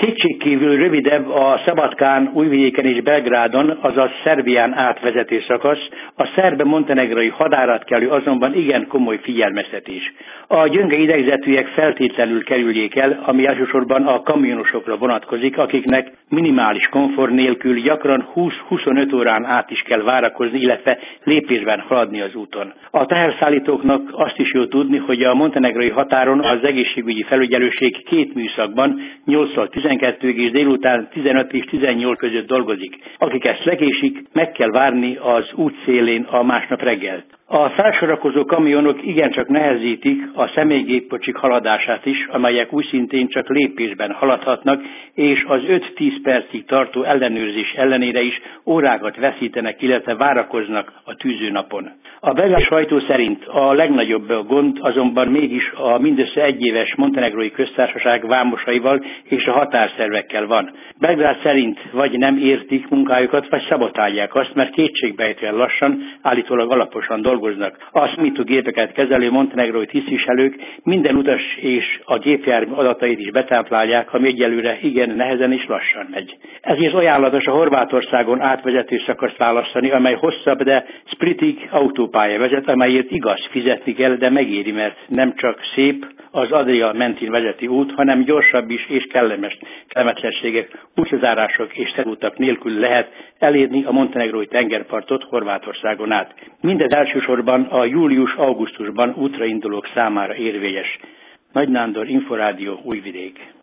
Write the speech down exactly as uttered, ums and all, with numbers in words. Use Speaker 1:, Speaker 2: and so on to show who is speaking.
Speaker 1: Kétségkívül rövidebb a Szabadkán, Újvidéken és Belgrádon, azaz Szerbián átvezető szakasz, a szerb-montenegrói határátkelő azonban igen komoly figyelmeztetés. A gyönge idegzetűek feltétlenül kerüljék el, ami elsősorban a kamionosokra vonatkozik, akiknek minimális komfort nélkül gyakran húsz-huszonöt órán át is kell várakozni, illetve lépésben haladni az úton. A teherszállítóknak azt is jó tudni, hogy a montenegrói határon az egészségügyi felügyelőség két műszakban, nyolctól tizenkettőig és délután tizenöt és tizennyolc között dolgozik. Akik ezt lekésik, meg kell várni az út szélén a másnap reggelt. A felsorakozó kamionok igencsak nehezítik a személygépkocsik haladását is, amelyek úgy szintén csak lépésben haladhatnak, és az öt-tíz percig tartó ellenőrzés ellenére is órákat veszítenek, illetve várakoznak a tűzőnapon. A belga sajtó szerint a legnagyobb gond azonban mégis a mindössze egyéves montenegrói köztársaság vámosaival és a határszervekkel van. Belgrád szerint vagy nem értik munkájukat, vagy szabotálják azt, mert kétségbejtően lassan, állítólag alaposan dolgoznak. A számítógépeket kezelő montenegrói tisztviselők minden utas és a gépjármű adatait is betáplálják, ami egyelőre igen nehezen és lassan megy. Ezért ajánlatos a Horvátországon átvezető szakaszt választani, amely hosszabb, de Splitig autópálya vezet, amelyért igaz, fizetni kell, de megéri, mert nem csak szép az Adria mentén vezeti út, hanem gyorsabb is és kellemes kellemetlenségek, útlezárások és terútak nélkül lehet elérni a montenegrói tengerpartot Horvátországon át. Mindez elsősorban a július-augusztusban útraindulók számára érvényes. Nagy Nándor, Inforádió, Újvidék.